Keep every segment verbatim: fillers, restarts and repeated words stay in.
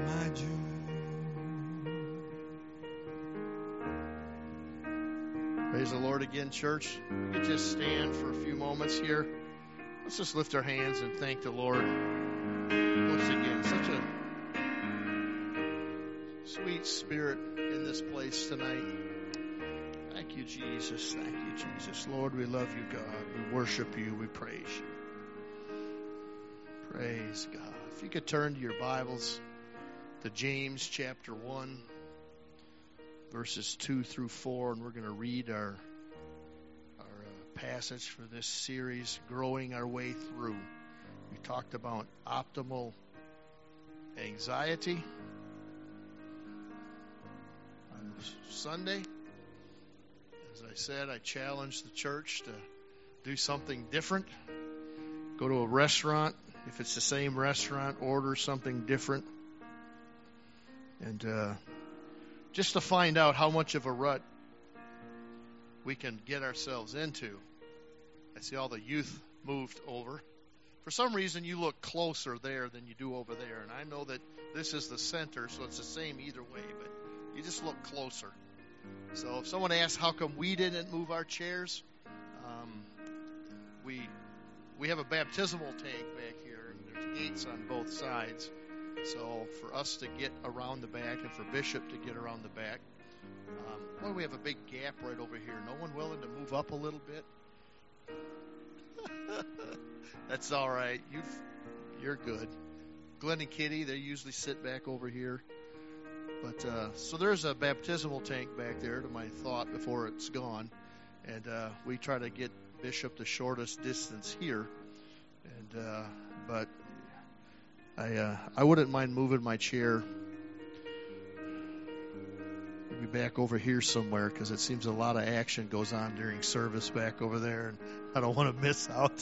my June. Praise the Lord again, church. We could just stand for a few moments here. Let's just lift our hands and thank the Lord once again. Such a sweet spirit in this place tonight. Thank you, Jesus. Thank you, Jesus. Lord, we love you, God. We worship you. We praise you. Praise God. If you could turn to your Bibles to James chapter one, verses two through four, and we're going to read our, our uh, passage for this series, Growing Our Way Through. We talked about optimal anxiety on Sunday. As I said, I challenged the church to do something different. Go to a restaurant. If it's the same restaurant, order something different. And uh, just to find out how much of a rut we can get ourselves into. I see all the youth moved over. For some reason, you look closer there than you do over there. And I know that this is the center, so it's the same either way, but you just look closer. So if someone asks how come we didn't move our chairs, um, we we have a baptismal tank back here, and there's gates on both sides. So for us to get around the back and for Bishop to get around the back, um, well, we have a big gap right over here. No one willing to move up a little bit? That's all right. You've, you're good. Glenn and Kitty, they usually sit back over here. But uh, so there's a baptismal tank back there to my thought before it's gone. And uh, we try to get Bishop the shortest distance here. And uh, but I uh, I wouldn't mind moving my chair maybe back over here somewhere, because it seems a lot of action goes on during service back over there, and I don't want to miss out.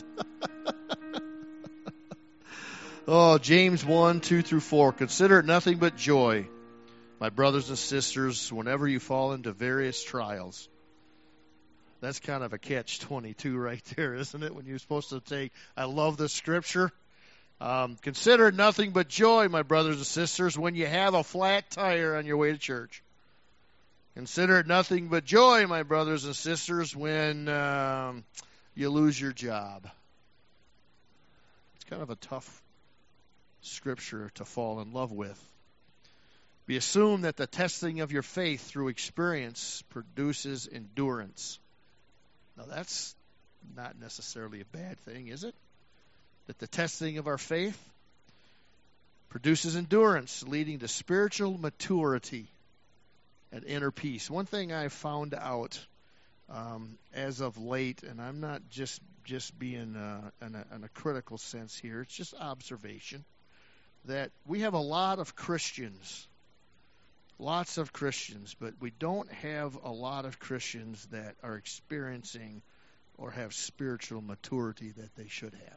Oh, James one, two through four. Consider it nothing but joy, my brothers and sisters, whenever you fall into various trials. That's kind of a catch twenty-two right there, isn't it? When you're supposed to take, I love the scripture. Um, consider it nothing but joy, my brothers and sisters, when you have a flat tire on your way to church. Consider it nothing but joy, my brothers and sisters, when um, you lose your job. It's kind of a tough scripture to fall in love with. Be assumed that the testing of your faith through experience produces endurance. Now, that's not necessarily a bad thing, is it? That the testing of our faith produces endurance, leading to spiritual maturity and inner peace. One thing I found out um, as of late, and I'm not just just being uh, in, a, in a critical sense here, it's just observation, that we have a lot of Christians, lots of Christians, but we don't have a lot of Christians that are experiencing or have spiritual maturity that they should have.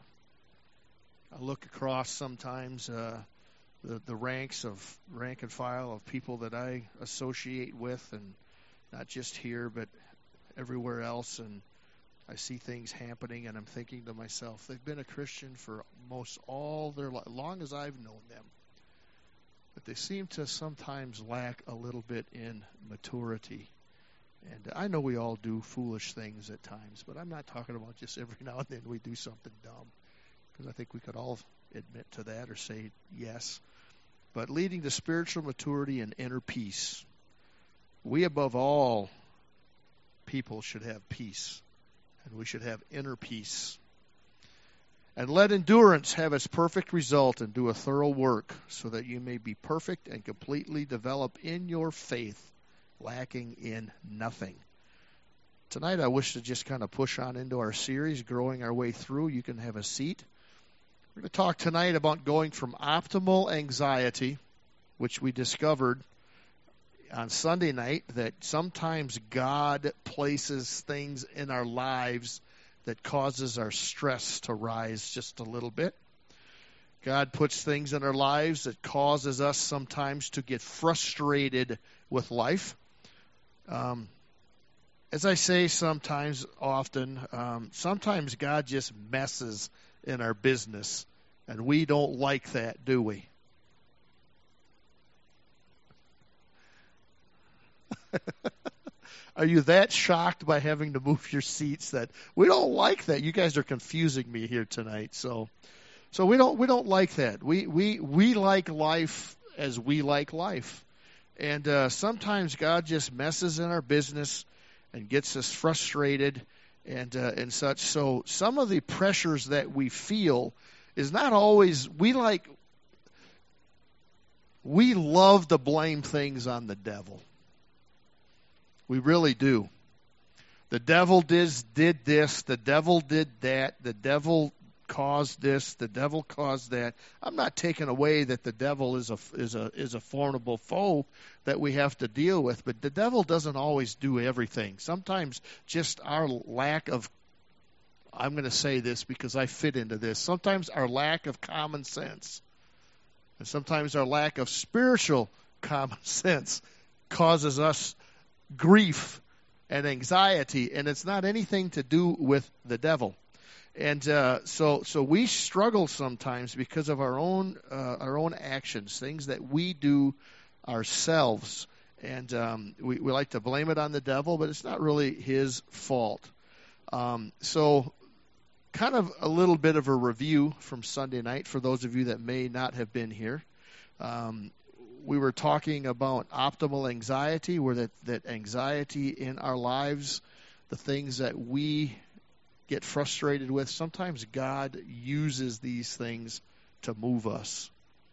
I look across sometimes uh, the, the ranks of rank and file of people that I associate with, and not just here, but everywhere else, and I see things happening, and I'm thinking to myself, they've been a Christian for most all their life, long as I've known them, but they seem to sometimes lack a little bit in maturity. And I know we all do foolish things at times, but I'm not talking about just every now and then we do something dumb, because I think we could all admit to that or say yes. But leading to spiritual maturity and inner peace. We, above all people, should have peace, and we should have inner peace. And let endurance have its perfect result, and do a thorough work, so that you may be perfect and completely developed in your faith, lacking in nothing. Tonight I wish to just kind of push on into our series, Growing Our Way Through. You can have a seat. We're going to talk tonight about going from optimal anxiety, which we discovered on Sunday night, that sometimes God places things in our lives that causes our stress to rise just a little bit. God puts things in our lives that causes us sometimes to get frustrated with life. Um, as I say sometimes, often, um, sometimes God just messes in our business, and we don't like that, do we? Are you that shocked by having to move your seats that we don't like that? You guys are confusing me here tonight. So, so we don't we don't like that. We we we like life as we like life, and uh, sometimes God just messes in our business and gets us frustrated and uh, and such. So some of the pressures that we feel is not always we like. We love to blame things on the devil. We really do. The devil did, did this. The devil did that. The devil caused this. The devil caused that. I'm not taking away that the devil is a is a is a formidable foe that we have to deal with, but the devil doesn't always do everything. Sometimes just our lack of I'm going to say this because I fit into this. Sometimes our lack of common sense and sometimes our lack of spiritual common sense causes us grief and anxiety, and it's not anything to do with the devil. And uh, so, so we struggle sometimes because of our own uh, our own actions, things that we do ourselves, and um, we, we like to blame it on the devil, but it's not really his fault. Um, so, kind of a little bit of a review from Sunday night for those of you that may not have been here. Um, We were talking about optimal anxiety, where that, that anxiety in our lives, the things that we get frustrated with, sometimes God uses these things to move us,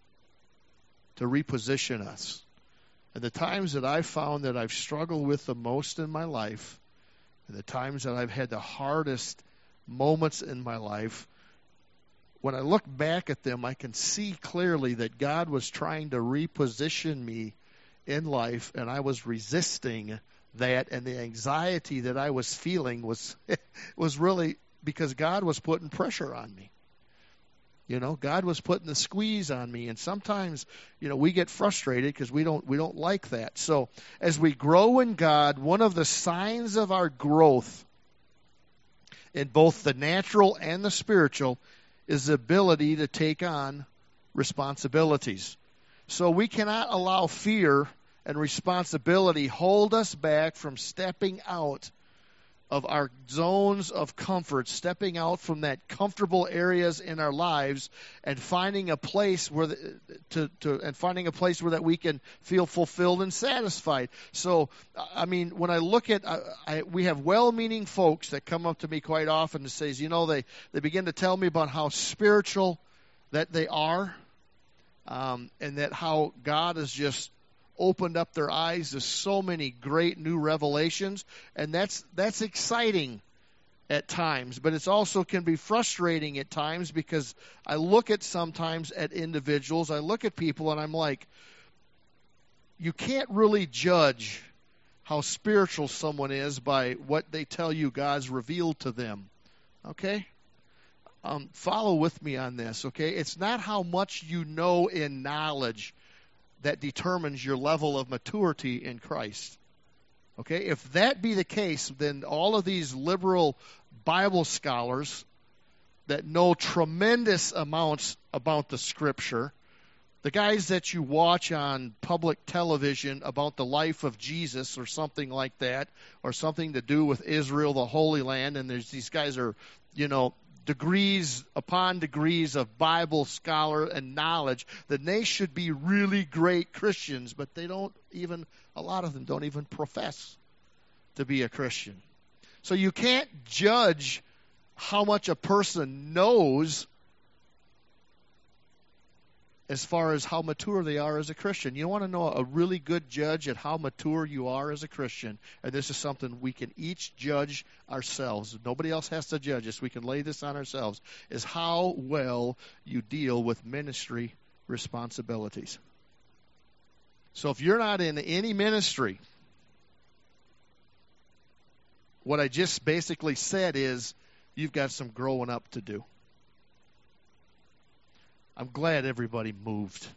to reposition us. And the times that I've found that I've struggled with the most in my life, and the times that I've had the hardest moments in my life, when I look back at them, I can see clearly that God was trying to reposition me in life, and I was resisting that, and the anxiety that I was feeling was was really because God was putting pressure on me. You know, God was putting the squeeze on me, and sometimes, you know, we get frustrated because we don't we don't like that. So, as we grow in God, one of the signs of our growth in both the natural and the spiritual is the ability to take on responsibilities. So we cannot allow fear and responsibility hold us back from stepping out of our zones of comfort, stepping out from that comfortable areas in our lives and finding a place where the, to, to and finding a place where that we can feel fulfilled and satisfied. So, I mean, when I look at, I, I, we have well-meaning folks that come up to me quite often and says, you know, they, they begin to tell me about how spiritual that they are, um, and that how God is just opened up their eyes to so many great new revelations, and that's that's exciting at times, but it's also can be frustrating at times because I look at sometimes at individuals, I look at people and I'm like, you can't really judge how spiritual someone is by what they tell you God's revealed to them. Okay? Um, follow with me on this, okay? It's not how much you know in knowledge that determines your level of maturity in Christ. Okay, if that be the case, then all of these liberal Bible scholars that know tremendous amounts about the Scripture, the guys that you watch on public television about the life of Jesus or something like that, or something to do with Israel, the Holy Land, and there's these guys are, you know, degrees upon degrees of Bible scholar and knowledge, then they should be really great Christians, but they don't even, a lot of them don't even profess to be a Christian. So you can't judge how much a person knows as far as how mature they are as a Christian. You want to know a really good judge at how mature you are as a Christian, and this is something we can each judge ourselves. Nobody else has to judge us. We can lay this on ourselves, is how well you deal with ministry responsibilities. So if you're not in any ministry, what I just basically said is you've got some growing up to do. I'm glad everybody moved.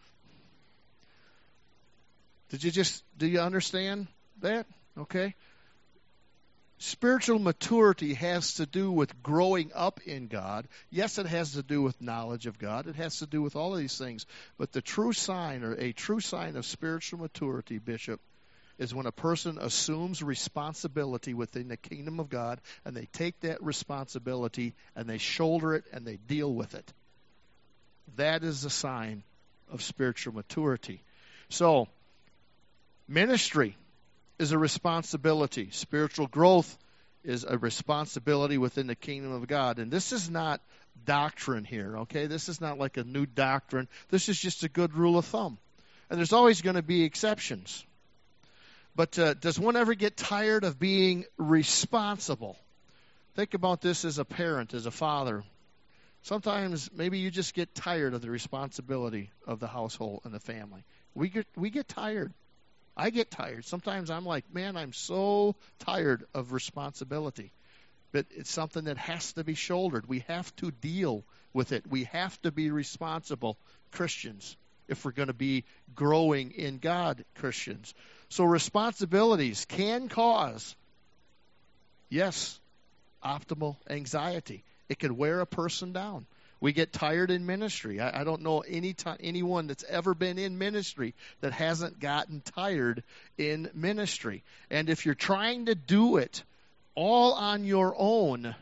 Did you just, do you understand that? Okay. Spiritual maturity has to do with growing up in God. Yes, it has to do with knowledge of God. It has to do with all of these things. But the true sign, or a true sign of spiritual maturity, Bishop, is when a person assumes responsibility within the kingdom of God, and they take that responsibility and they shoulder it and they deal with it. That is a sign of spiritual maturity. So, ministry is a responsibility. Spiritual growth is a responsibility within the kingdom of God. And this is not doctrine here, okay? This is not like a new doctrine. This is just a good rule of thumb. And there's always going to be exceptions. But uh, does one ever get tired of being responsible? Think about this as a parent, as a father. Sometimes maybe you just get tired of the responsibility of the household and the family. We get we get tired. I get tired. Sometimes I'm like, man, I'm so tired of responsibility. But it's something that has to be shouldered. We have to deal with it. We have to be responsible Christians if we're going to be growing in God Christians. So responsibilities can cause, yes, optimal anxiety. It can wear a person down. We get tired in ministry. I, I don't know any t- anyone that's ever been in ministry that hasn't gotten tired in ministry. And if you're trying to do it all on your own,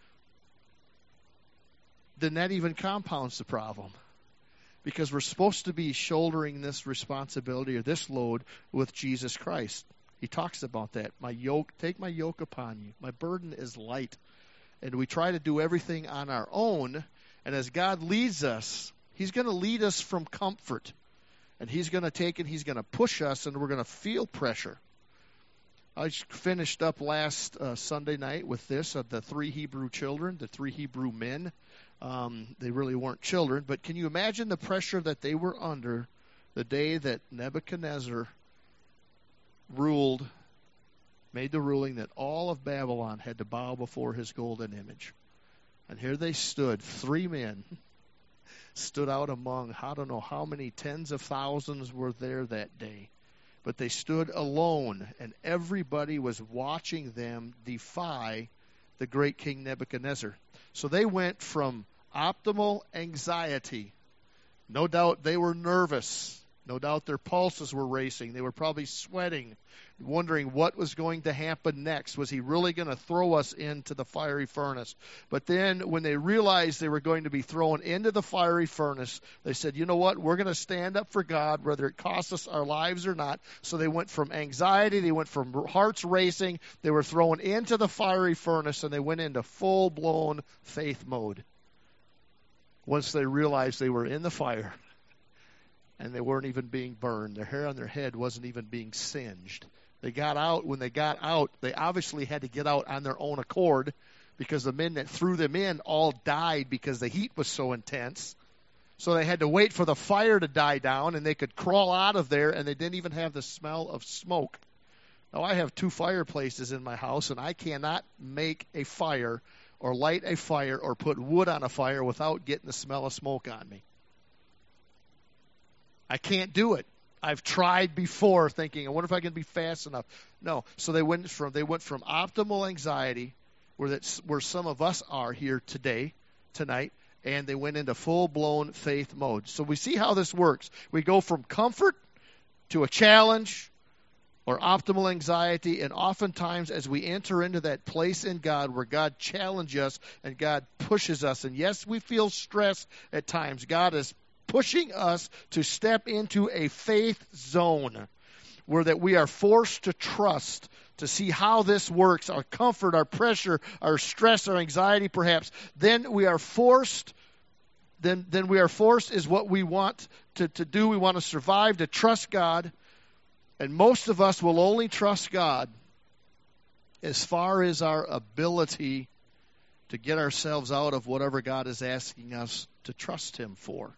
then that even compounds the problem. Because we're supposed to be shouldering this responsibility or this load with Jesus Christ. He talks about that. My yoke, take my yoke upon you. My burden is light. And we try to do everything on our own. And as God leads us, He's going to lead us from comfort. And He's going to take and He's going to push us, and we're going to feel pressure. I finished up last uh, Sunday night with this of the three Hebrew children, the three Hebrew men. Um, they really weren't children, but can you imagine the pressure that they were under the day that Nebuchadnezzar ruled, made the ruling that all of Babylon had to bow before his golden image? And here they stood, three men stood out among, I don't know how many tens of thousands were there that day. But they stood alone, and everybody was watching them defy the great King Nebuchadnezzar. So they went from optimal anxiety. No doubt they were nervous. No doubt their pulses were racing. They were probably sweating, wondering what was going to happen next. Was he really going to throw us into the fiery furnace? But then when they realized they were going to be thrown into the fiery furnace, they said, you know what? We're going to stand up for God, whether it costs us our lives or not. So they went from anxiety, they went from hearts racing, they were thrown into the fiery furnace, and they went into full-blown faith mode. Once they realized they were in the fire, and they weren't even being burned. Their hair on their head wasn't even being singed. They got out. When they got out, they obviously had to get out on their own accord, because the men that threw them in all died because the heat was so intense. So they had to wait for the fire to die down, and they could crawl out of there, and they didn't even have the smell of smoke. Now, I have two fireplaces in my house, and I cannot make a fire or light a fire or put wood on a fire without getting the smell of smoke on me. I can't do it. I've tried before, thinking, I wonder if I can be fast enough. No. So they went from they went from optimal anxiety, where that's where some of us are here today, tonight, and they went into full-blown faith mode. So we see how this works. We go from comfort to a challenge or optimal anxiety, and oftentimes as we enter into that place in God where God challenges us and God pushes us, and yes, we feel stress at times. God is pushing us to step into a faith zone where that we are forced to trust, to see how this works, our comfort, our pressure, our stress, our anxiety perhaps. Then we are forced, then, then we are forced is what we want to, to do. We want to survive, to trust God. And most of us will only trust God as far as our ability to get ourselves out of whatever God is asking us to trust Him for.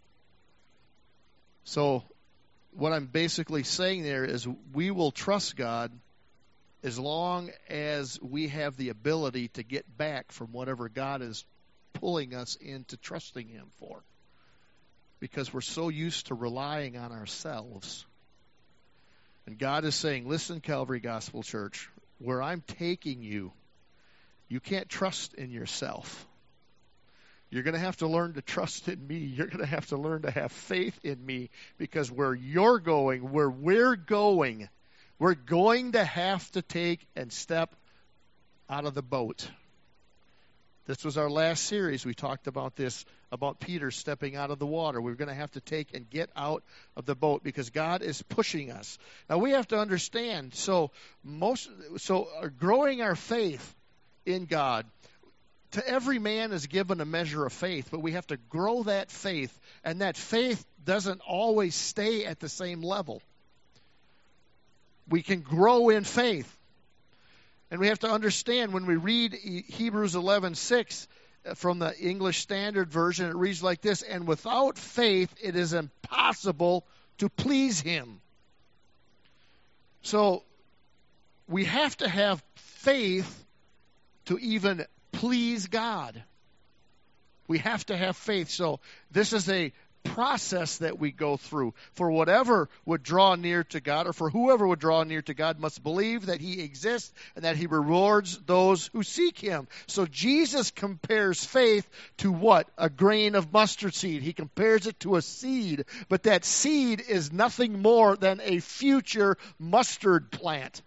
So what I'm basically saying there is we will trust God as long as we have the ability to get back from whatever God is pulling us into trusting Him for. Because we're so used to relying on ourselves. And God is saying, listen, Calvary Gospel Church, where I'm taking you, you can't trust in yourself. You're going to have to learn to trust in me. You're going to have to learn to have faith in me, because where you're going, where we're going, We're going to have to take and step out of the boat. This was our last series. We talked about this, about Peter stepping out of the water. We're going to have to take and get out of the boat because God is pushing us. Now we have to understand, so most, so growing our faith in God, to every man is given a measure of faith, but we have to grow that faith, and that faith doesn't always stay at the same level. We can grow in faith. And we have to understand when we read Hebrews eleven six from the English Standard Version, it reads like this, and without faith it is impossible to please him. So we have to have faith to even please God. We have to have faith. So this is a process that we go through. For whatever would draw near to God, or for whoever would draw near to God, must believe that he exists and that he rewards those who seek him. So Jesus compares faith to what? A grain of mustard seed. He compares it to a seed, but that seed is nothing more than a future mustard plant.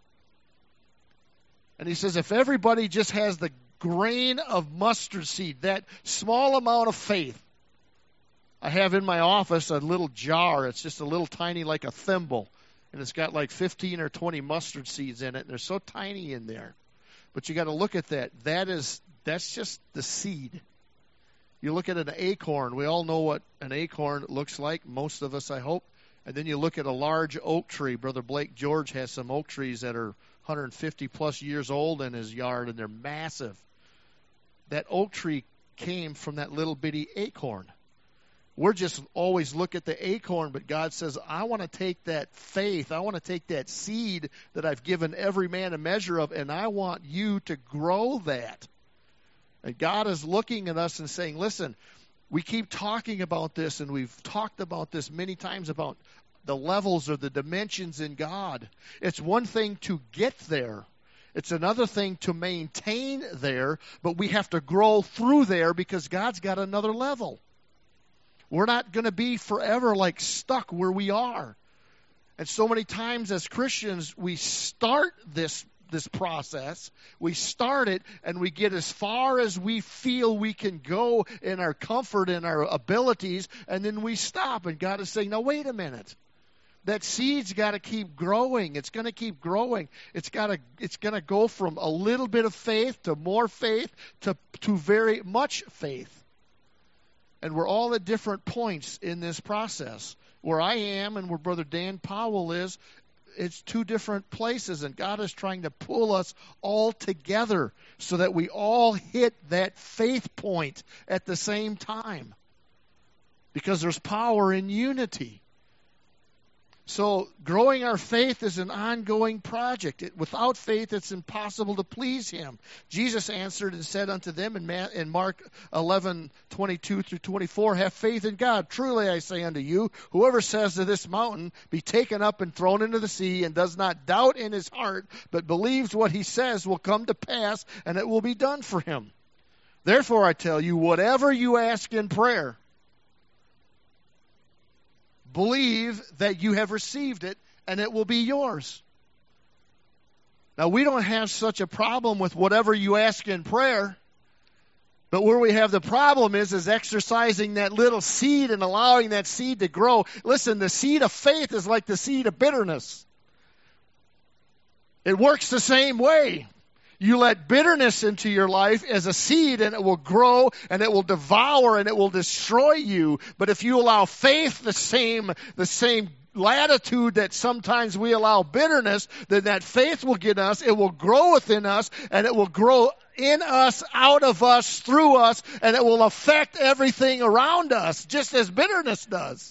And he says if everybody just has the grain of mustard seed, that small amount of faith. I have in my office a little jar. It's just a little tiny, like a thimble. And it's got like fifteen or twenty mustard seeds in it. And they're so tiny in there. But you got to look at that. That is, that's just the seed. You look at an acorn. We all know what an acorn looks like. Most of us, I hope. And then you look at a large oak tree. Brother Blake George has some oak trees that are one hundred fifty plus years old in his yard. And they're massive. That oak tree came from that little bitty acorn. We're just always look at the acorn, but God says, I want to take that faith, I want to take that seed that I've given every man a measure of, and I want you to grow that. And God is looking at us and saying, listen, we keep talking about this, and we've talked about this many times about the levels or the dimensions in God. It's one thing to get there. It's another thing to maintain there, but we have to grow through there because God's got another level. We're not going to be forever like stuck where we are. And so many times as Christians, we start this this process. We start it and we get as far as we feel we can go in our comfort and our abilities, and then we stop. And God is saying, now wait a minute. That seed's got to keep growing. It's going to keep growing. It's got to it's going to go from a little bit of faith to more faith to to very much faith. And we're all at different points in this process. Where I am and where Brother Dan Powell is, it's two different places. And God is trying to pull us all together so that we all hit that faith point at the same time. Because there's power in unity. So growing our faith is an ongoing project. It, without faith, it's impossible to please him. Jesus answered and said unto them in, Ma- in Mark eleven, twenty-two through twenty-four, have faith in God. Truly I say unto you, whoever says to this mountain, be taken up and thrown into the sea, and does not doubt in his heart, but believes what he says will come to pass, and it will be done for him. Therefore I tell you, whatever you ask in prayer, believe that you have received it, and it will be yours. Now, we don't have such a problem with whatever you ask in prayer, but where we have the problem is, is exercising that little seed and allowing that seed to grow. Listen, the seed of faith is like the seed of bitterness. It works the same way. You let bitterness into your life as a seed, and it will grow, and it will devour, and it will destroy you. But if you allow faith the same, the same latitude that sometimes we allow bitterness, then that faith will get us, it will grow within us, and it will grow in us, out of us, through us, and it will affect everything around us, just as bitterness does.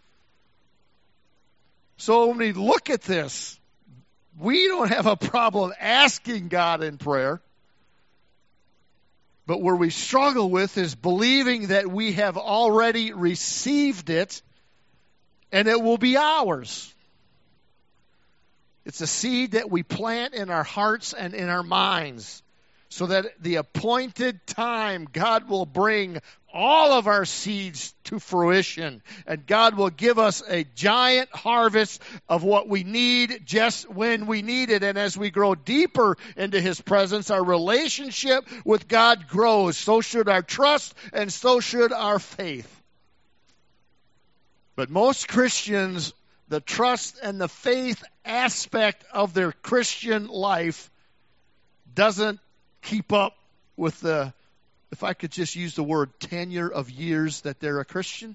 So when we look at this, we don't have a problem asking God in prayer. But where we struggle with is believing that we have already received it and it will be ours. It's a seed that we plant in our hearts and in our minds so that the appointed time God will bring all of our seeds to fruition. And God will give us a giant harvest of what we need just when we need it. And as we grow deeper into His presence, our relationship with God grows. So should our trust, and so should our faith. But most Christians, the trust and the faith aspect of their Christian life doesn't keep up with the, if I could just use the word, tenure of years that they're a Christian.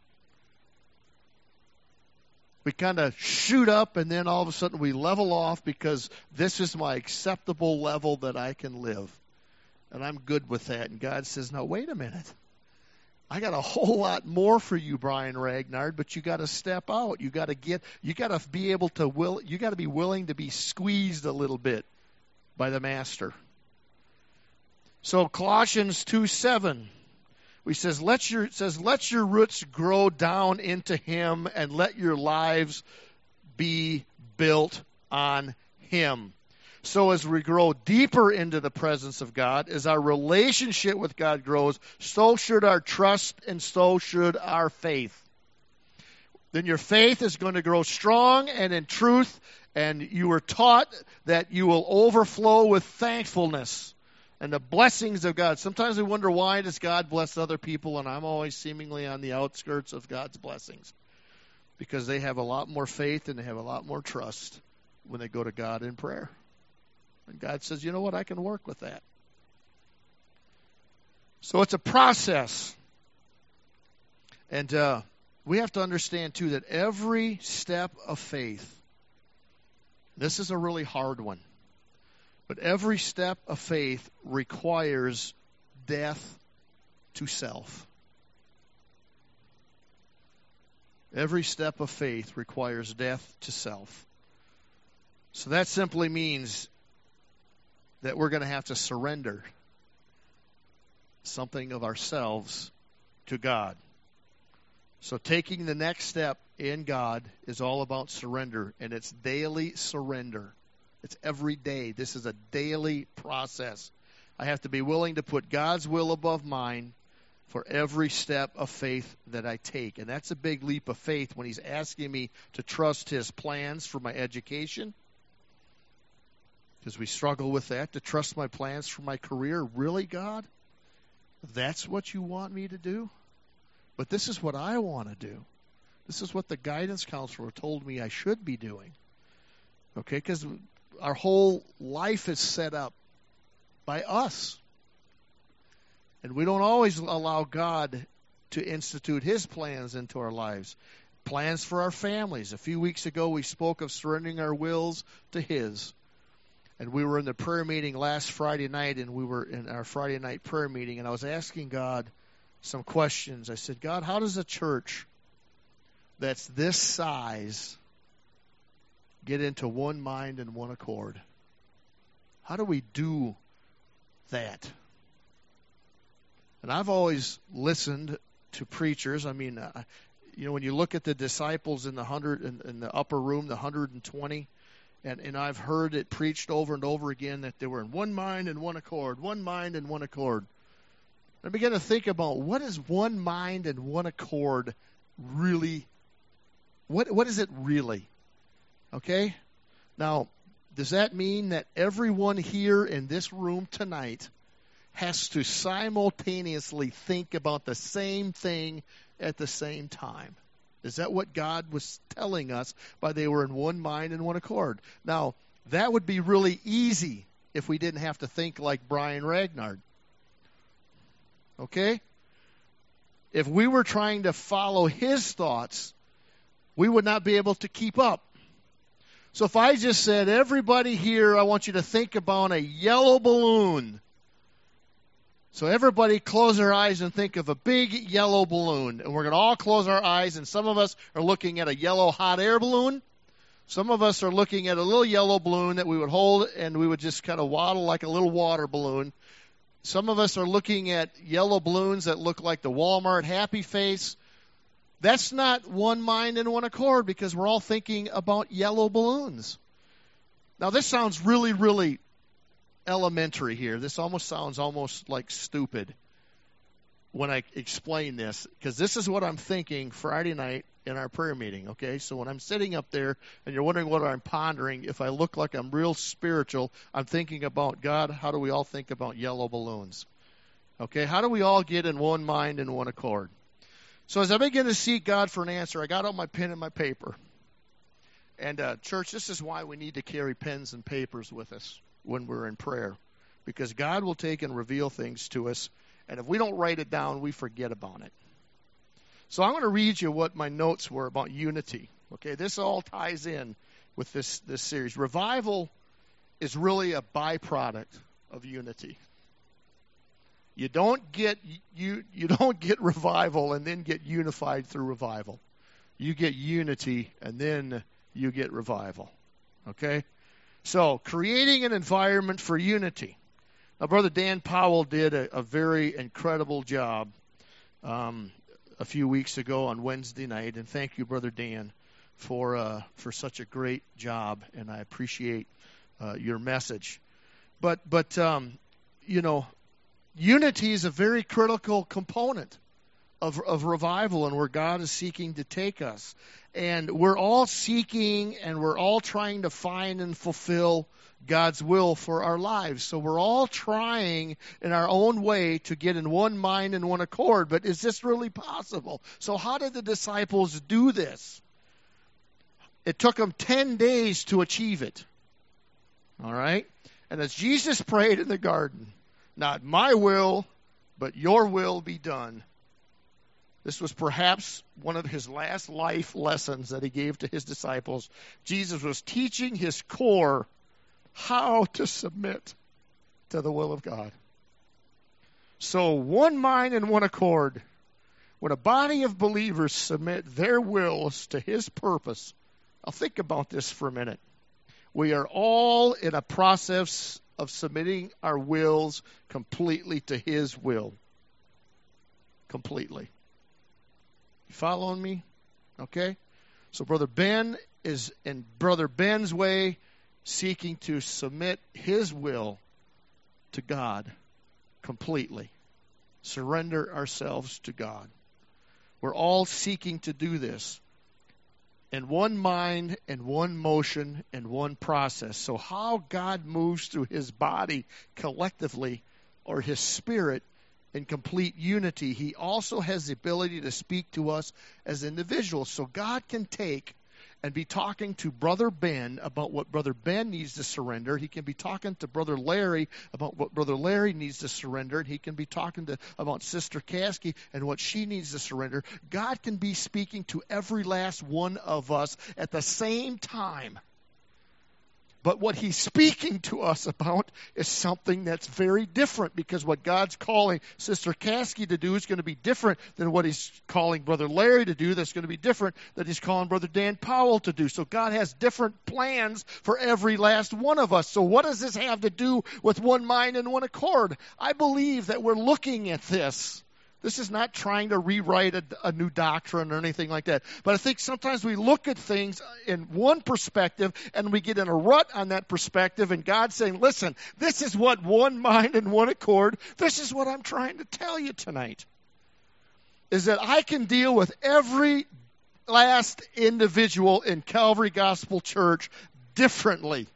We kind of shoot up and then all of a sudden we level off because this is my acceptable level that I can live. And I'm good with that. And God says, no, wait a minute. I got a whole lot more for you, Brian Ragnard, but you got to step out. You got to get, you got to be able to will, you got to be willing to be squeezed a little bit by the Master. So Colossians two seven, we says, let your, it says, let your roots grow down into Him and let your lives be built on Him. So as we grow deeper into the presence of God, as our relationship with God grows, so should our trust and so should our faith. Then your faith is going to grow strong and in truth, and you were taught that you will overflow with thankfulness and the blessings of God. Sometimes we wonder, why does God bless other people and I'm always seemingly on the outskirts of God's blessings? Because they have a lot more faith and they have a lot more trust when they go to God in prayer. And God says, you know what, I can work with that. So it's a process. And uh, we have to understand, too, that every step of faith, this is a really hard one, but every step of faith requires death to self. Every step of faith requires death to self. So that simply means that we're going to have to surrender something of ourselves to God. So taking the next step in God is all about surrender, and it's daily surrender. It's every day. This is a daily process. I have to be willing to put God's will above mine for every step of faith that I take. And that's a big leap of faith when He's asking me to trust His plans for my education. Because we struggle with that, to trust my plans for my career. Really, God? That's what you want me to do? But this is what I want to do. This is what the guidance counselor told me I should be doing. Okay, because our whole life is set up by us. And we don't always allow God to institute His plans into our lives. Plans for our families. A few weeks ago, we spoke of surrendering our wills to His. And we were in the prayer meeting last Friday night, and we were in our Friday night prayer meeting, and I was asking God some questions. I said, God, how does a church that's this size get into one mind and one accord? How do we do that? And I've always listened to preachers. I mean, uh, you know, when you look at the disciples in the hundred in, in the upper room, the one hundred twenty, and, and I've heard it preached over and over again that they were in one mind and one accord, one mind and one accord. I began to think about, what is one mind and one accord really? What what is it really? Okay? Now, does that mean that everyone here in this room tonight has to simultaneously think about the same thing at the same time? Is that what God was telling us by they were in one mind and one accord? Now, that would be really easy if we didn't have to think like Brian Ragnard. Okay? If we were trying to follow his thoughts, we would not be able to keep up. So if I just said, everybody here, I want you to think about a yellow balloon. So everybody close their eyes and think of a big yellow balloon. And we're going to all close our eyes, and some of us are looking at a yellow hot air balloon. Some of us are looking at a little yellow balloon that we would hold, and we would just kind of waddle like a little water balloon. Some of us are looking at yellow balloons that look like the Walmart Happy Face. That's not one mind and one accord, because we're all thinking about yellow balloons. Now, this sounds really, really elementary here. This almost sounds almost like stupid. when I explain this, because this is what I'm thinking Friday night in our prayer meeting, okay? So when I'm sitting up there and you're wondering what I'm pondering, if I look like I'm real spiritual, I'm thinking about, God, how do we all think about yellow balloons? Okay, how do we all get in one mind and one accord? So as I begin to seek God for an answer, I got out my pen and my paper. And uh, church, this is why we need to carry pens and papers with us when we're in prayer. Because God will take and reveal things to us. And if we don't write it down, we forget about it. So I'm going to read you what my notes were about unity. Okay, this all ties in with this, this series. Revival is really a byproduct of unity. You don't get you you don't get revival and then get unified through revival. You get unity and then you get revival. Okay? So, creating an environment for unity. Now, Brother Dan Powell did a, a very incredible job um, a few weeks ago on Wednesday night, and thank you, Brother Dan, for uh, for such a great job, and I appreciate uh, your message. But but um, you know, unity is a very critical component of of revival and where God is seeking to take us. And we're all seeking and we're all trying to find and fulfill God's will for our lives. So we're all trying in our own way to get in one mind and one accord. But is this really possible? So how did the disciples do this? It took them ten days to achieve it. All right? And as Jesus prayed in the garden, not my will, but your will be done. This was perhaps one of his last life lessons that he gave to his disciples. Jesus was teaching his core how to submit to the will of God. So one mind and one accord. When a body of believers submit their wills to his purpose, I'll think about this for a minute. We are all in a process of submitting our wills completely to his will. Completely. You following me? Okay? So Brother Ben is in Brother Ben's way seeking to submit his will to God completely. Surrender ourselves to God. We're all seeking to do this in one mind and one motion and one process. So how God moves through his body collectively or his spirit in complete unity, he also has the ability to speak to us as individuals. So God can take and be talking to Brother Ben about what Brother Ben needs to surrender. He can be talking to Brother Larry about what Brother Larry needs to surrender. And he can be talking to about Sister Caskey and what she needs to surrender. God can be speaking to every last one of us at the same time. But what he's speaking to us about is something that's very different, because what God's calling Sister Caskey to do is going to be different than what he's calling Brother Larry to do. That's going to be different than he's calling Brother Dan Powell to do. So God has different plans for every last one of us. So what does this have to do with one mind and one accord? I believe that we're looking at this. This is not trying to rewrite a, a new doctrine or anything like that. But I think sometimes we look at things in one perspective and we get in a rut on that perspective, and God's saying, listen, this is what one mind and one accord, this is what I'm trying to tell you tonight, is that I can deal with every last individual in Calvary Gospel Church differently.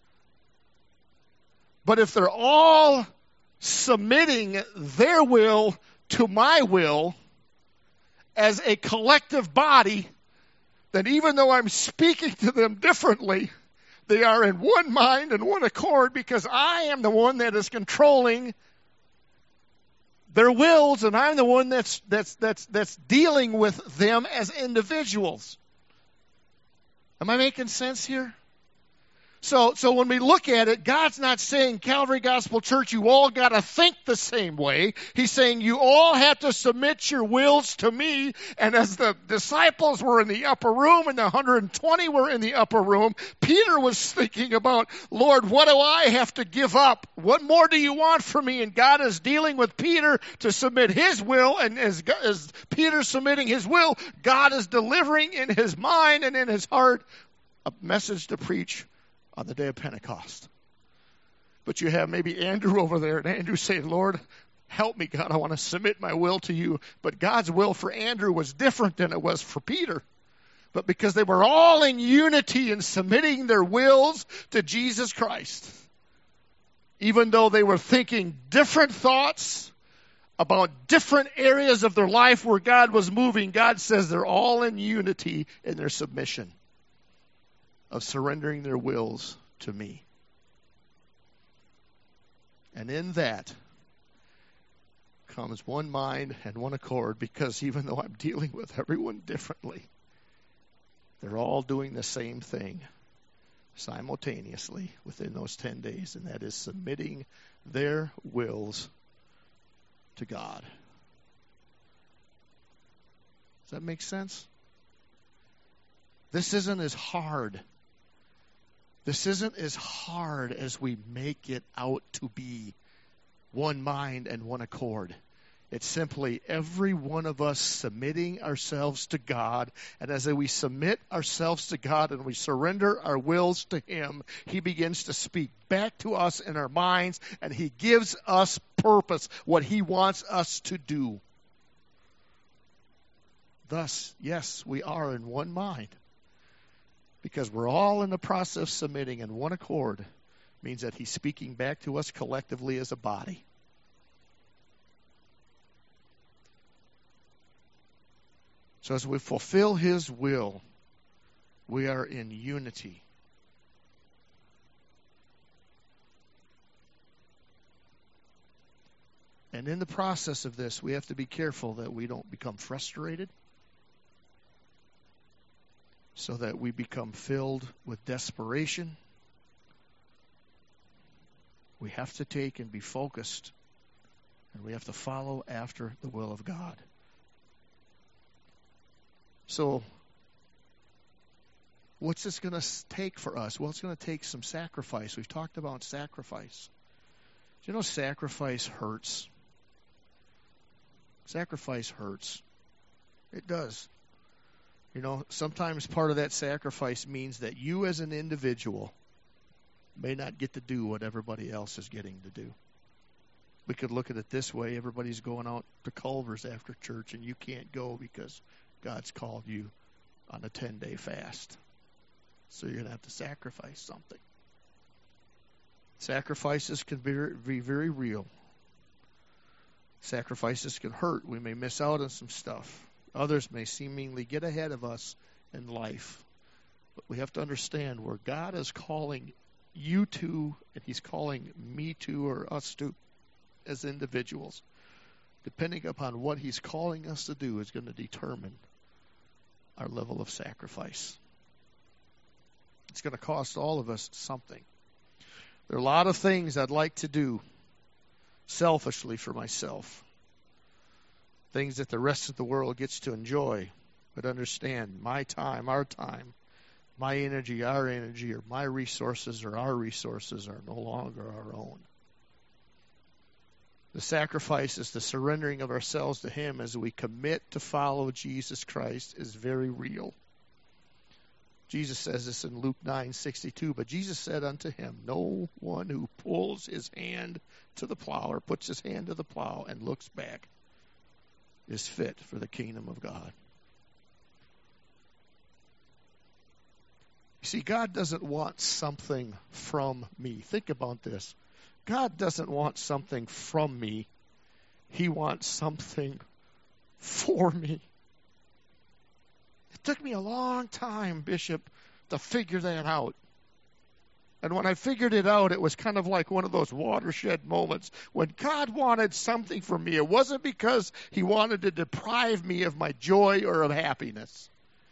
But if they're all submitting their will to my will as a collective body, then even though I'm speaking to them differently, they are in one mind and one accord, because I am the one that is controlling their wills, and I'm the one that's that's that's that's dealing with them as individuals. Am I making sense here? So, so when we look at it, God's not saying, Calvary Gospel Church, you all got to think the same way. He's saying you all have to submit your wills to me. And as the disciples were in the upper room and the one hundred twenty were in the upper room, Peter was thinking about, Lord, what do I have to give up? What more do you want from me? And God is dealing with Peter to submit his will. And as, as Peter's submitting his will, God is delivering in his mind and in his heart a message to preach on the day of Pentecost. But you have maybe Andrew over there, and Andrew saying, Lord, Help me, God. I want to submit my will to you. But God's will for Andrew was different than it was for Peter. But because they were all in unity in submitting their wills to Jesus Christ, even though they were thinking different thoughts about different areas of their life where God was moving, God says they're all in unity in their submission of surrendering their wills to me. And in that comes one mind and one accord, because even though I'm dealing with everyone differently, they're all doing the same thing simultaneously within those ten days, and that is submitting their wills to God. Does that make sense? This isn't as hard. This isn't as hard as we make it out to be. One mind and one accord. It's simply every one of us submitting ourselves to God. And as we submit ourselves to God and we surrender our wills to Him, He begins to speak back to us in our minds, and He gives us purpose, what He wants us to do. Thus, yes, we are in one mind, because we're all in the process of submitting in one accord. Means that He's speaking back to us collectively as a body. So as we fulfill His will, we are in unity. And in the process of this, we have to be careful that we don't become frustrated, so that we become filled with desperation. We have to take and be focused, and we have to follow after the will of God. So, what's this going to take for us? Well, it's going to take some sacrifice. We've talked about sacrifice. Do you know sacrifice hurts? Sacrifice hurts. It does. You know, sometimes part of that sacrifice means that you as an individual may not get to do what everybody else is getting to do. We could look at it this way. Everybody's going out to Culver's after church, and you can't go because God's called you on a ten-day fast. So you're going to have to sacrifice something. Sacrifices can be, be very real. Sacrifices can hurt. We may miss out on some stuff. Others may seemingly get ahead of us in life. But we have to understand where God is calling you to, and He's calling me to, or us to, as individuals. Depending upon what He's calling us to do is going to determine our level of sacrifice. It's going to cost all of us something. There are a lot of things I'd like to do selfishly for myself. Things that the rest of the world gets to enjoy. But understand, my time, our time, my energy, our energy, or my resources or our resources are no longer our own. The sacrifice is the surrendering of ourselves to Him as we commit to follow Jesus Christ is very real. Jesus says this in Luke nine sixty-two, but Jesus said unto him, no one who pulls his hand to the plow or puts his hand to the plow and looks back is fit for the kingdom of God. You see, God doesn't want something from me. Think about this. God doesn't want something from me. He wants something for me. It took me a long time, Bishop, to figure that out. And when I figured it out, it was kind of like one of those watershed moments. When God wanted something from me, it wasn't because He wanted to deprive me of my joy or of happiness.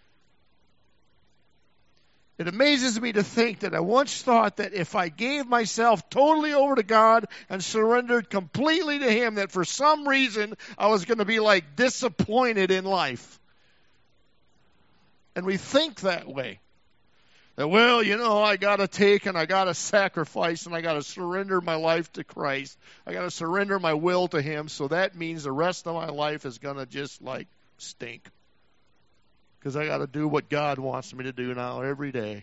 It amazes me to think that I once thought that if I gave myself totally over to God and surrendered completely to Him, that for some reason I was going to be like disappointed in life. And we think that way. That, well, you know, I got to take and I got to sacrifice and I got to surrender my life to Christ. I got to surrender my will to Him. So that means the rest of my life is going to just like stink. Because I got to do what God wants me to do now every day.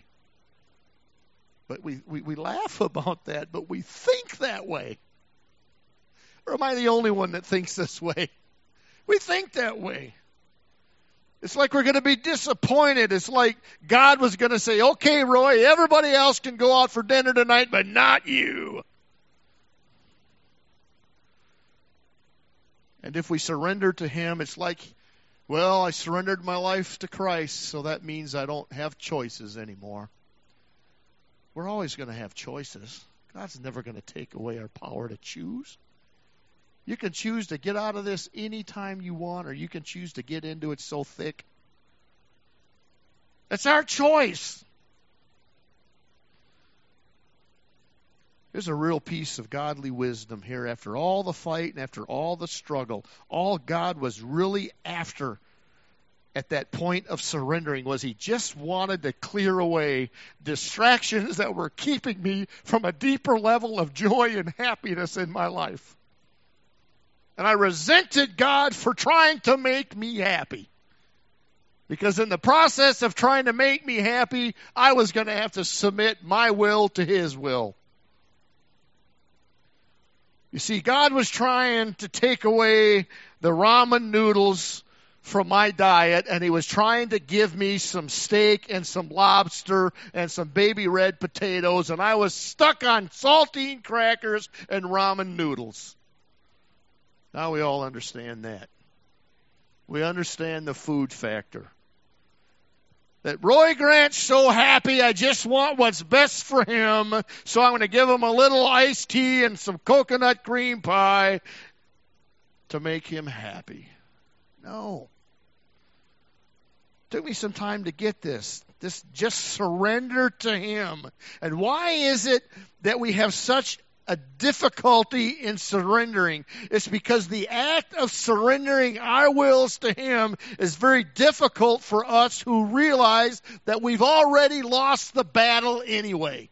But we, we, we laugh about that, but we think that way. Or am I the only one that thinks this way? We think that way. It's like we're going to be disappointed. It's like God was going to say, okay, Roy, everybody else can go out for dinner tonight, but not you. And if we surrender to Him, it's like, well, I surrendered my life to Christ, so that means I don't have choices anymore. We're always going to have choices. God's never going to take away our power to choose. You can choose to get out of this anytime you want, or you can choose to get into it so thick. It's our choice. There's a real piece of godly wisdom here. After all the fight and after all the struggle, all God was really after at that point of surrendering was He just wanted to clear away distractions that were keeping me from a deeper level of joy and happiness in my life. And I resented God for trying to make me happy. Because in the process of trying to make me happy, I was going to have to submit my will to His will. You see, God was trying to take away the ramen noodles from my diet, and He was trying to give me some steak and some lobster and some baby red potatoes, and I was stuck on saltine crackers and ramen noodles. Now we all understand that. We understand the food factor. That Roy Grant's so happy, I just want what's best for him, so I'm going to give him a little iced tea and some coconut cream pie to make him happy. No. It took me some time to get this. This just surrender to Him. And why is it that we have such a difficulty in surrendering? It's because the act of surrendering our wills to Him is very difficult for us who realize that we've already lost the battle anyway.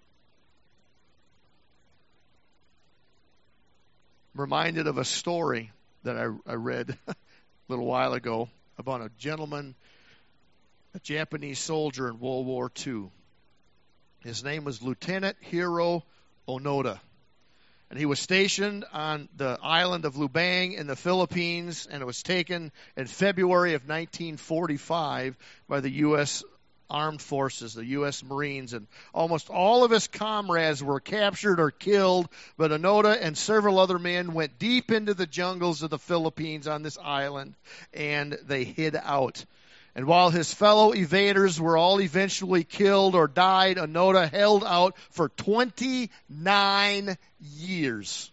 I'm reminded of a story that I, I read a little while ago about a gentleman, a Japanese soldier in World War Two. His name was Lieutenant Hiro Onoda. And he was stationed on the island of Lubang in the Philippines, and it was taken in February of nineteen forty-five by the U S Armed Forces, the U S Marines, and almost all of his comrades were captured or killed, but Onoda and several other men went deep into the jungles of the Philippines on this island, and they hid out. And while his fellow evaders were all eventually killed or died, Onoda held out for twenty-nine years.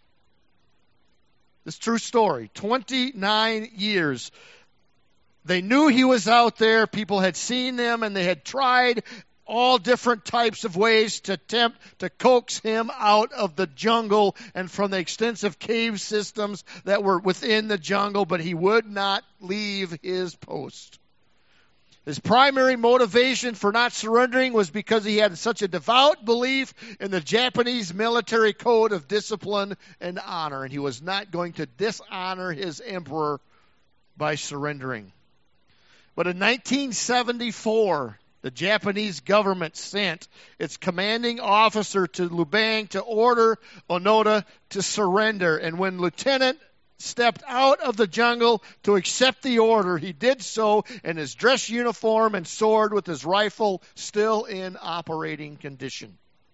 This is a true story. twenty-nine years. They knew he was out there. People had seen them, and they had tried all different types of ways to attempt to coax him out of the jungle and from the extensive cave systems that were within the jungle, but he would not leave his post. His primary motivation for not surrendering was because he had such a devout belief in the Japanese military code of discipline and honor, and he was not going to dishonor his emperor by surrendering. But in nineteen seventy-four, the Japanese government sent its commanding officer to Lubang to order Onoda to surrender, and when Lieutenant stepped out of the jungle to accept the order, he did so in his dress uniform and sword with his rifle still in operating condition.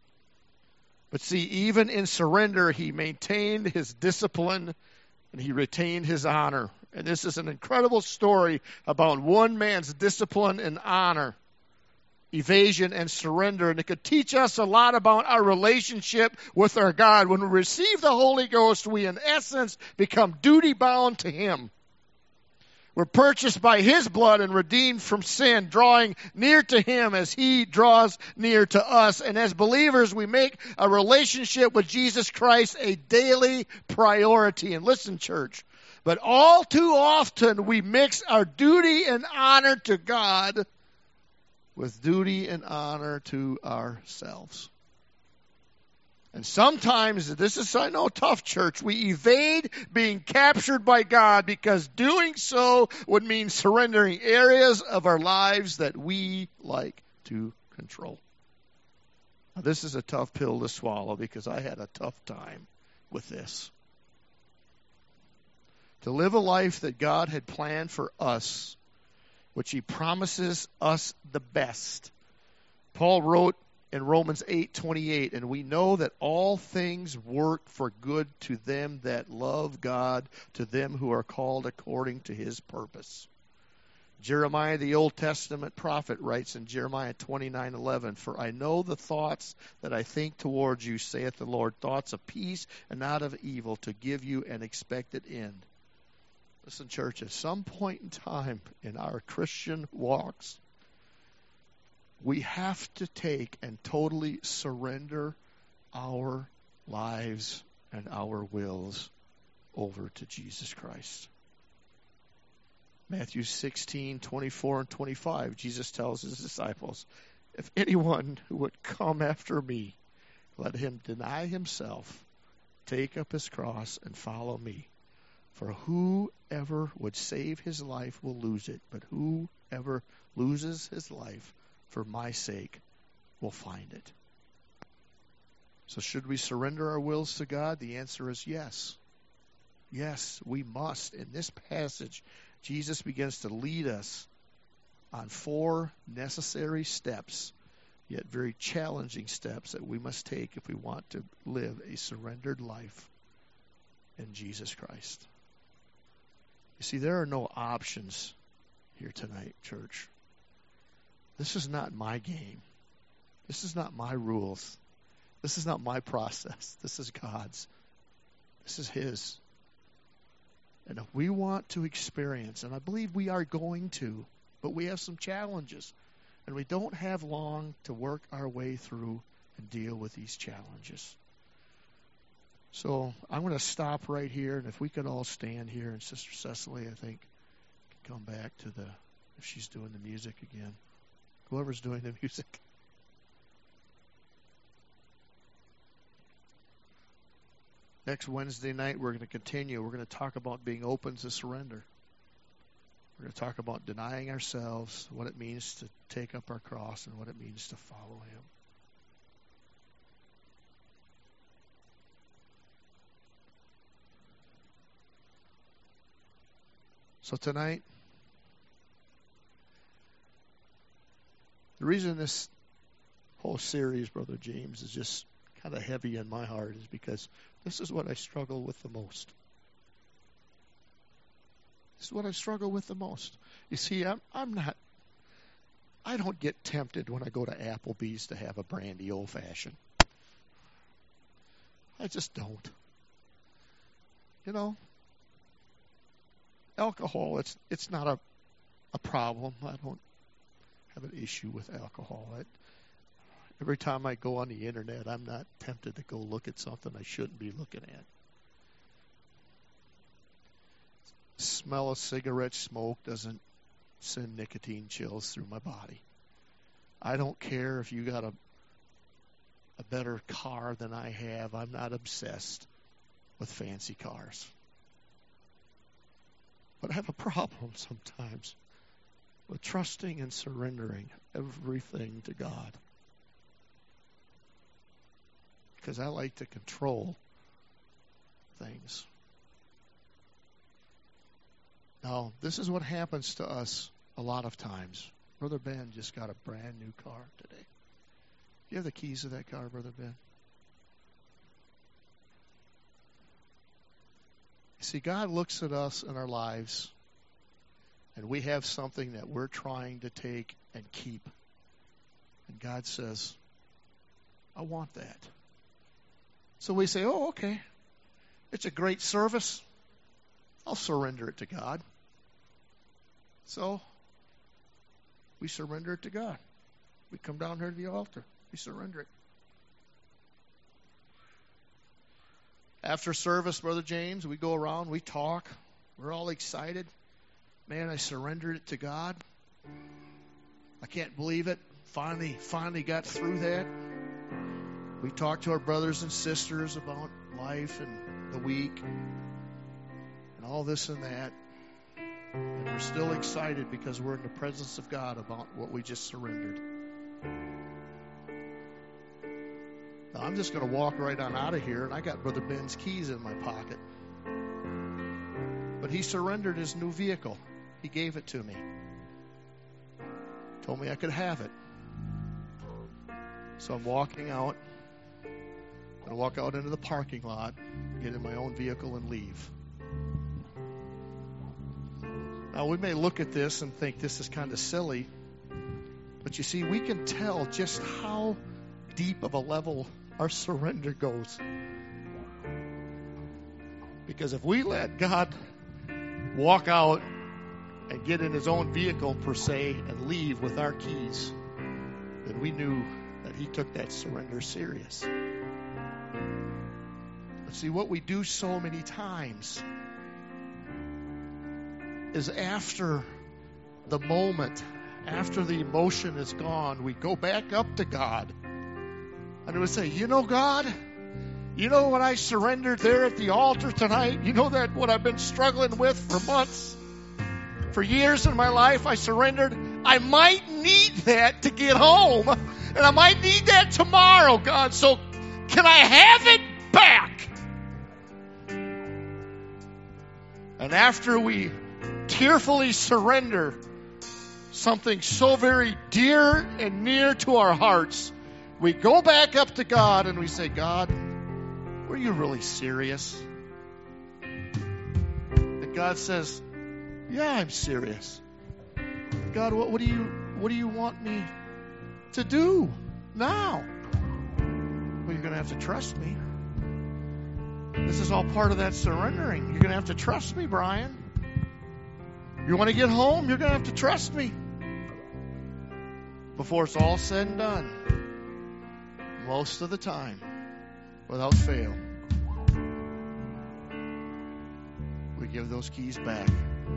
But see, even in surrender, he maintained his discipline and he retained his honor. And this is an incredible story about one man's discipline and honor, evasion and surrender. And it could teach us a lot about our relationship with our God. When we receive the Holy Ghost, we in essence become duty bound to Him. We're purchased by His blood and redeemed from sin, drawing near to Him as He draws near to us. And as believers, we make a relationship with Jesus Christ a daily priority. And listen, church, but all too often we mix our duty and honor to God with duty and honor to ourselves. And sometimes, this is, I know, tough, church, we evade being captured by God because doing so would mean surrendering areas of our lives that we like to control. Now, this is a tough pill to swallow because I had a tough time with this. to live a life that God had planned for us, which he promises us the best. Paul wrote in Romans eight twenty-eight, and we know that all things work for good to them that love God, to them who are called according to his purpose. Jeremiah, the Old Testament prophet, writes in Jeremiah twenty-nine eleven, for I know the thoughts that I think towards you, saith the Lord, thoughts of peace and not of evil, to give you an expected end. Listen, church, at some point in time in our Christian walks, we have to take and totally surrender our lives and our wills over to Jesus Christ. Matthew sixteen, twenty-four and twenty-five, Jesus tells his disciples, if anyone who would come after me, let him deny himself, take up his cross, and follow me. For whoever would save his life will lose it, but whoever loses his life for my sake will find it. So should we surrender our wills to God? The answer is yes. Yes, we must. In this passage, Jesus begins to lead us on four necessary steps, yet very challenging steps that we must take if we want to live a surrendered life in Jesus Christ. You see, there are no options here tonight, church. This is not my game. This is not my rules. This is not my process. This is God's. This is his. And if we want to experience, and I believe we are going to, but we have some challenges, and we don't have long to work our way through and deal with these challenges. So I'm going to stop right here, and if we could all stand here, and Sister Cecily, I think, can come back to the, if she's doing the music again. Whoever's doing the music. Next Wednesday night, we're going to continue. We're going to talk about being open to surrender. We're going to talk about denying ourselves, what it means to take up our cross, and what it means to follow him. So tonight, the reason this whole series, Brother James, is just kind of heavy in my heart is because this is what I struggle with the most. This is what I struggle with the most. You see, I'm, I'm not, I don't get tempted when I go to Applebee's to have a brandy old-fashioned. I just don't. You know, alcohol, it's it's not a, a problem. I don't have an issue with alcohol. I, every time I go on the internet, I'm not tempted to go look at something I shouldn't be looking at. Smell of cigarette smoke doesn't send nicotine chills through my body. I don't care if you got a a better car than I have. I'm not obsessed with fancy cars. But I have a problem sometimes with trusting and surrendering everything to God. Because I like to control things. Now, this is what happens to us a lot of times. Brother Ben just got a brand new car today. Do you have the keys to that car, Brother Ben? See, God looks at us in our lives, and we have something that we're trying to take and keep. And God says, I want that. So we say, oh, okay. It's a great service. I'll surrender it to God. So we surrender it to God. We come down here to the altar. We surrender it. After service, Brother James, we go around, we talk. We're all excited. Man, I surrendered it to God. I can't believe it. Finally, finally got through that. We talk to our brothers and sisters about life and the week and all this and that. And we're still excited because we're in the presence of God about what we just surrendered. Now, I'm just going to walk right on out of here, and I got Brother Ben's keys in my pocket. But he surrendered his new vehicle. He gave it to me. Told me I could have it. So I'm walking out. I'm going to walk out into the parking lot, get in my own vehicle, and leave. Now, we may look at this and think this is kind of silly, but you see, we can tell just how deep of a level our surrender goes. Because if we let God walk out and get in his own vehicle, per se, and leave with our keys, then we knew that he took that surrender serious. But see, what we do so many times is after the moment, after the emotion is gone, we go back up to God and we say, you know, God, you know what I surrendered there at the altar tonight? You know that what I've been struggling with for months, for years in my life, I surrendered. I might need that to get home, and I might need that tomorrow, God. So can I have it back? And after we tearfully surrender something so very dear and near to our hearts, we go back up to God and we say, God, were you really serious? And God says, yeah, I'm serious. God, what, what do you what do you want me to do now? Well, you're going to have to trust me. This is all part of that surrendering. You're going to have to trust me, Brian. You want to get home? You're going to have to trust me. Before it's all said and done, most of the time, without fail, we give those keys back.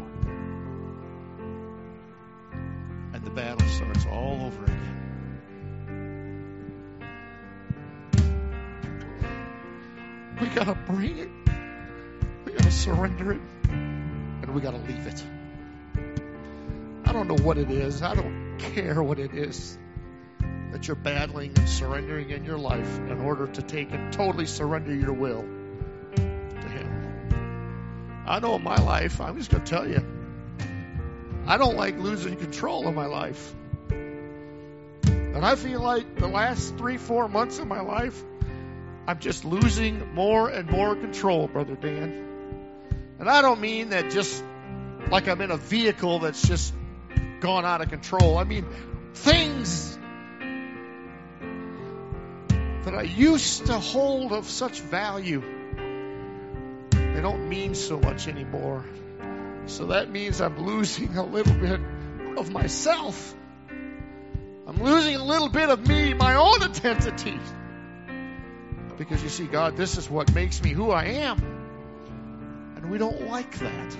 And the battle starts all over again. We got to bring it. We got to surrender it. And we got to leave it. I don't know what it is. I don't care what it is that you're battling and surrendering in your life in order to take and totally surrender your will to him. I know in my life, I'm just going to tell you, I don't like losing control of my life. And I feel like the last three, four months of my life, I'm just losing more and more control, Brother Dan. And I don't mean that just like I'm in a vehicle that's just gone out of control. I mean, things that I used to hold of such value, they don't mean so much anymore. So that means I'm losing a little bit of myself. I'm losing a little bit of me, my own identity. Because you see, God, this is what makes me who I am. And we don't like that.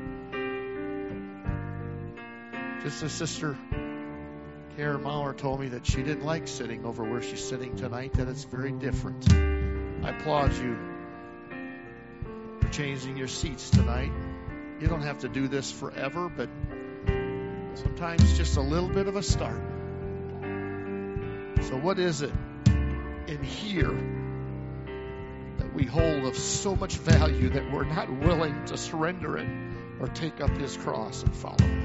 Just as Sister Karen Maurer told me that she didn't like sitting over where she's sitting tonight, that it's very different. I applaud you for changing your seats tonight. You don't have to do this forever, but sometimes just a little bit of a start. So what is it in here that we hold of so much value that we're not willing to surrender it or take up his cross and follow him?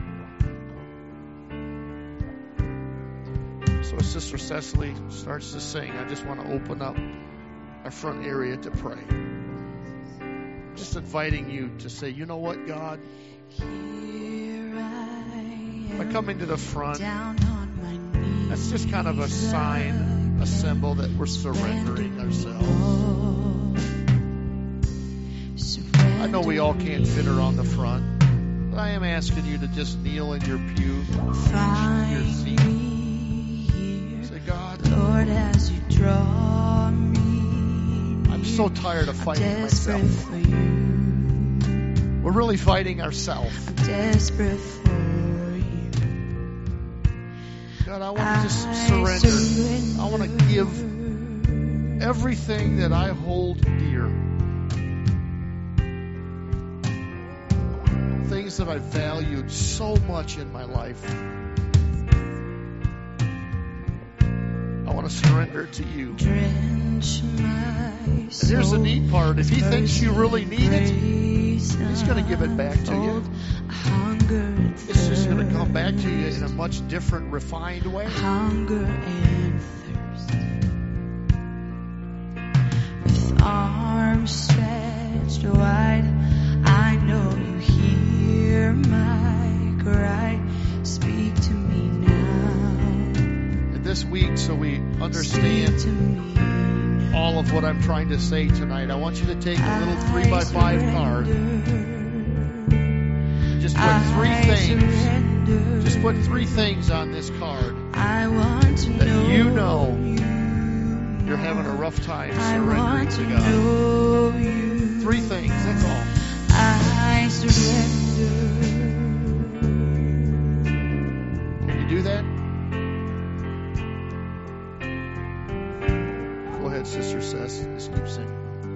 So as Sister Cecily starts to sing, I just want to open up our front area to pray. Just inviting you to say, you know what, God? Here I By coming to the front, that's just kind of a sign, a symbol that we're surrendering ourselves. I know we all can't fit her on the front, but I am asking you to just kneel in your pew, your seat. Say, God, Lord, as you draw me, I'm so tired of fighting myself. We're really fighting ourselves. I'm desperate for you. God, I want to just surrender. surrender. I want to give everything that I hold dear. Things that I valued so much in my life. I want to surrender it to you. And here's the neat part. If he thinks you really need it, he's going to give it back to you. It's just going to come back to you in a much different, refined way. Hunger and thirst. With arms stretched wide, I know you hear my cry. Speak to me now. And this week, so we understand all of what I'm trying to say tonight, I want you to take a little three by five card. Just put three things. Just put three things on this card I want to that know you know you're having a rough time surrendering to God. You. Three things, that's all. I surrender. Can you do that? Go ahead, Sister Sess. Just keep singing.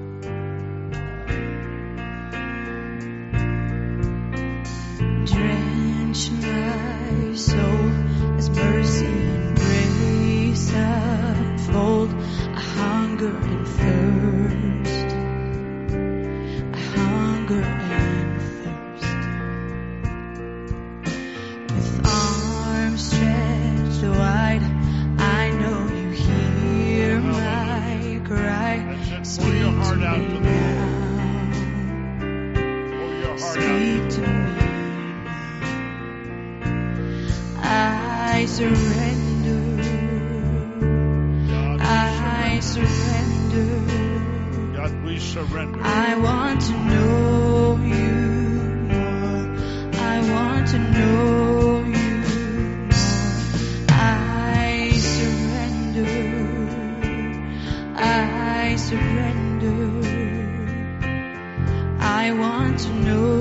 Drench my soul as mercy and grace unfold. A hunger and thirst. A hunger and thirst. With arms stretched wide, I know you hear my cry. Speak to me now. Speak to me. I surrender. I surrender. God, we surrender. I want to know you more. I want to know you more. I surrender. I surrender. I want to know.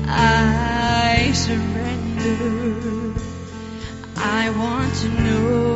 I want to know.